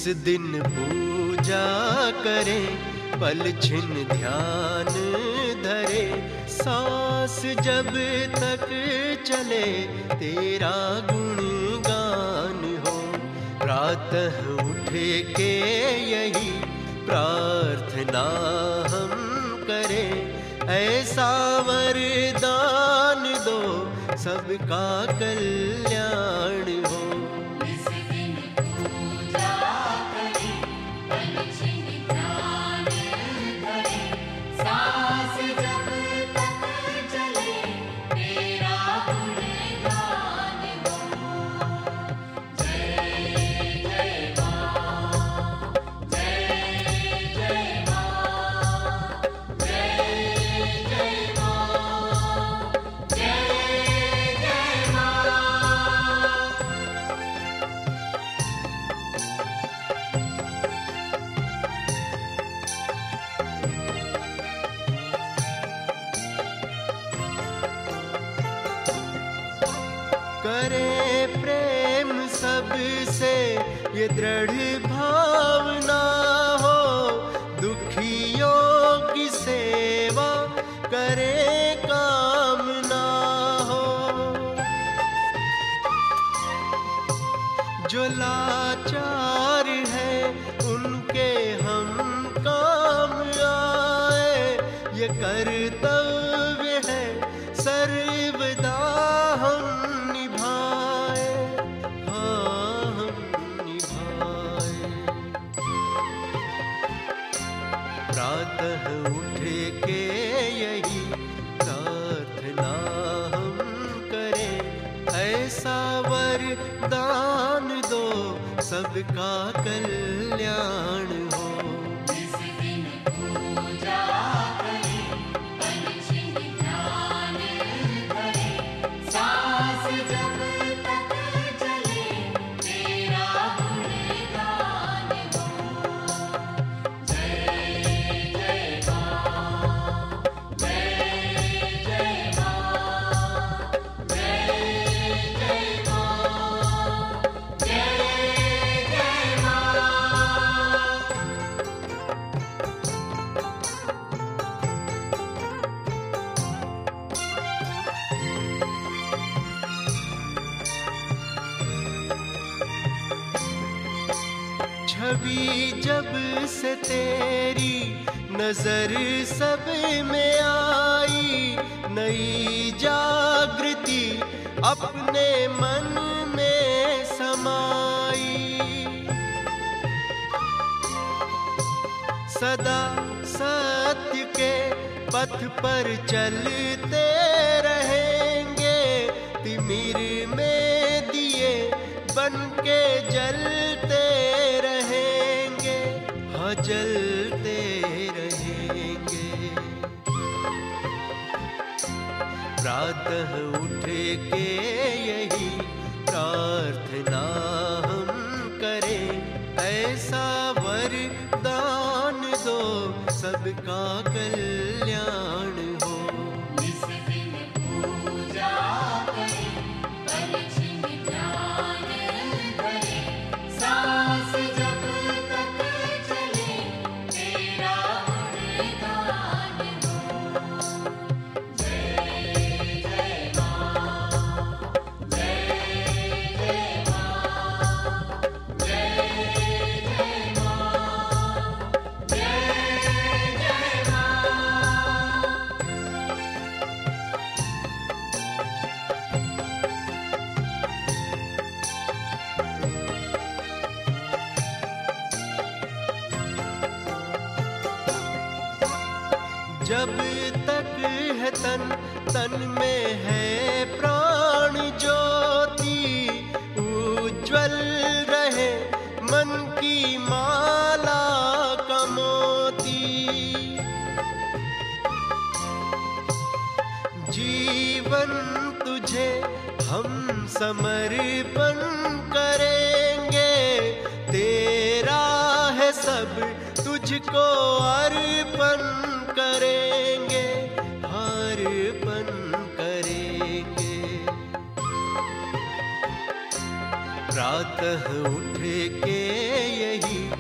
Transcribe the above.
दिन पूजा करे, पल छिन ध्यान धरे, सांस जब तक चले तेरा गुणगान हो। प्रातः उठे के यही प्रार्थना हम करें, ऐसा वरदान दो सबका कल्याण हो। करे प्रेम सबसे ये दृढ़ भावना हो, दुखियों की सेवा करे कामना हो। जो लाचार है उनके हम काम आए, ये कर्तव्य है सर्वदा हम प्रातः उठे के यही प्रार्थना हम करें, ऐसा वरदान दो सबका कल्याण हो। छवि जब से तेरी नजर सब में आई, नई जागृति अपने मन में समाई। सदा सत्य के पथ पर चलते रहेंगे, तिमिर में दिए बन के जलते रहेंगे, हाँ जलते रहेंगे। प्रातः उठे के यही प्रार्थना हम करें, ऐसा वरदान दो सबका कल्याण हो। जब तक है तन, तन में है प्राण ज्योति, उज्ज्वल रहे मन की माला का मोती। जीवन तुझे हम समर्पण करेंगे, तेरा है सब तुझको अर्पण करेंगे, अर्पण करेंगे। प्रातः उठ के यही